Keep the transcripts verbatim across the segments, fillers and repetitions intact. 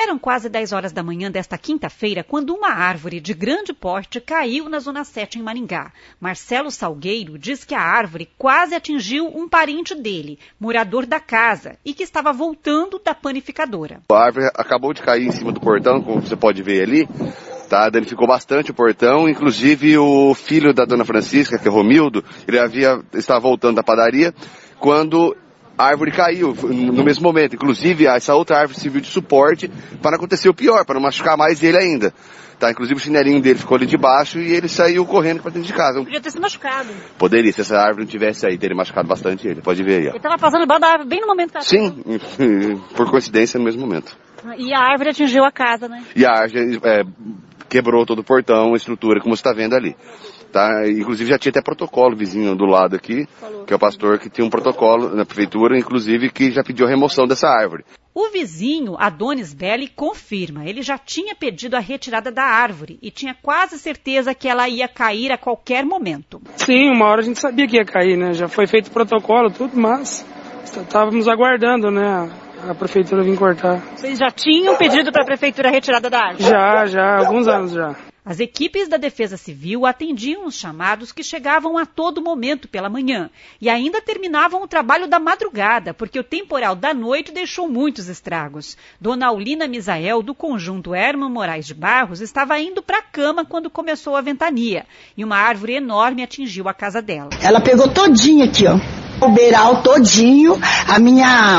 Eram quase dez horas da manhã desta quinta-feira quando uma árvore de grande porte caiu na Zona sete em Maringá. Marcelo Salgueiro diz que a árvore quase atingiu um parente dele, morador da casa, e que estava voltando da panificadora. A árvore acabou de cair em cima do portão, como você pode ver ali. Tá, danificou bastante o portão, inclusive o filho da dona Francisca, que é Romildo, ele havia, estava voltando da padaria quando a árvore caiu no mesmo momento. Inclusive, essa outra árvore serviu de suporte para acontecer o pior, para não machucar mais ele ainda. Tá, inclusive o chinelinho dele ficou ali debaixo e ele saiu correndo para dentro de casa. Podia ter se machucado. Poderia, se essa árvore não tivesse aí, teria machucado bastante ele. Pode ver aí, ó. Ele estava passando embaixo da árvore bem no momento que ela Sim, por coincidência, no mesmo momento. E a árvore atingiu a casa, né? E a árvore é, quebrou todo o portão, a estrutura, como você está vendo ali. Tá? Inclusive já tinha até protocolo vizinho do lado aqui, Falou. que é o pastor que tinha um protocolo na prefeitura, inclusive que já pediu a remoção dessa árvore. O vizinho, Adonis Belli, confirma. Ele já tinha pedido a retirada da árvore e tinha quase certeza que ela ia cair a qualquer momento. Sim, uma hora a gente sabia que ia cair, né? Já foi feito protocolo, tudo, mas estávamos aguardando, né? A prefeitura vir cortar. Vocês já tinham pedido para a prefeitura a retirada da árvore? Já, já, há alguns anos já. As equipes da Defesa Civil atendiam os chamados que chegavam a todo momento pela manhã e ainda terminavam o trabalho da madrugada, porque o temporal da noite deixou muitos estragos. Dona Aulina Misael, do conjunto Herman Moraes de Barros, estava indo para a cama quando começou a ventania e uma árvore enorme atingiu a casa dela. Ela pegou todinho aqui, ó, o beiral todinho, a minha...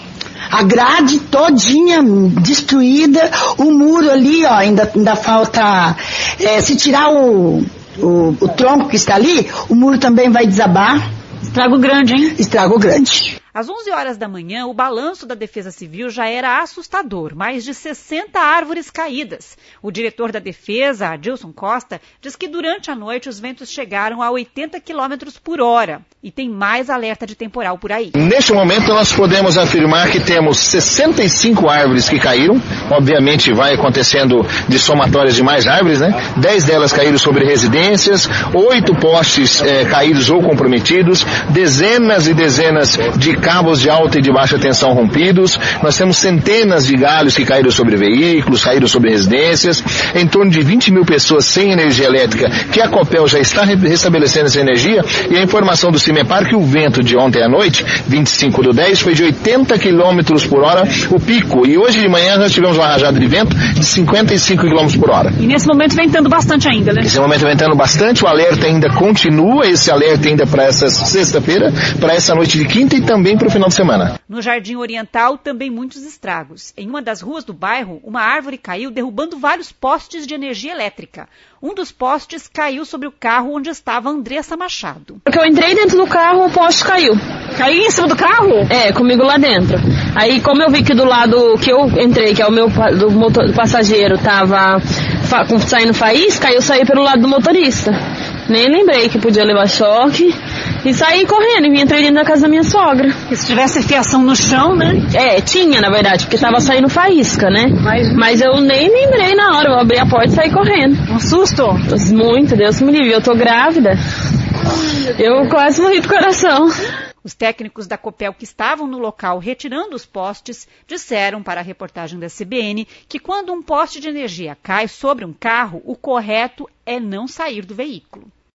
A grade todinha destruída, o muro ali, ó, ainda, ainda falta, é, se tirar o, o, o tronco que está ali, o muro também vai desabar. Estrago grande, hein? Estrago grande. Às onze horas da manhã, o balanço da Defesa Civil já era assustador, mais de sessenta árvores caídas. O diretor da Defesa, Adilson Costa, diz que durante a noite os ventos chegaram a oitenta quilômetros por hora e tem mais alerta de temporal por aí. Neste momento nós podemos afirmar que temos sessenta e cinco árvores que caíram, obviamente vai acontecendo de somatórias de mais árvores, né? dez delas caíram sobre residências, oito postes eh, caídos ou comprometidos, dezenas e dezenas de cabos de alta e de baixa tensão rompidos, nós temos centenas de galhos que caíram sobre veículos, caíram sobre residências, em torno de vinte mil pessoas sem energia elétrica, que a Copel já está restabelecendo essa energia, e a informação do CIMEPAR que o vento de ontem à noite, vinte e cinco do dez, foi de oitenta quilômetros por hora o pico, e hoje de manhã nós tivemos uma rajada de vento de cinquenta e cinco quilômetros por hora. E nesse momento ventando bastante ainda, né? Nesse momento ventando bastante, o alerta ainda continua, esse alerta ainda para essa sexta-feira, para essa noite de quinta e também para o final de semana. No Jardim Oriental, também muitos estragos. Em uma das ruas do bairro, uma árvore caiu derrubando vários postes de energia elétrica. Um dos postes caiu sobre o carro onde estava Andressa Machado. Porque eu entrei dentro do carro, o poste caiu. Caiu em cima do carro? É, comigo lá dentro. Aí, como eu vi que do lado que eu entrei, que é o meu do, motor, do passageiro, tava fa, saindo faísca, eu saí pelo lado do motorista. Nem lembrei que podia levar choque. E saí correndo e entrei dentro da casa da minha sogra. E se tivesse fiação no chão, né? É, tinha, na verdade, porque tava saindo faísca, né? Mas, Mas eu nem lembrei na hora, eu abri a porta e saí correndo. Um susto? Muito, Deus me livre, eu tô grávida. Eu quase morri do coração. Os técnicos da Copel que estavam no local retirando os postes disseram para a reportagem da C B N que quando um poste de energia cai sobre um carro, o correto é não sair do veículo.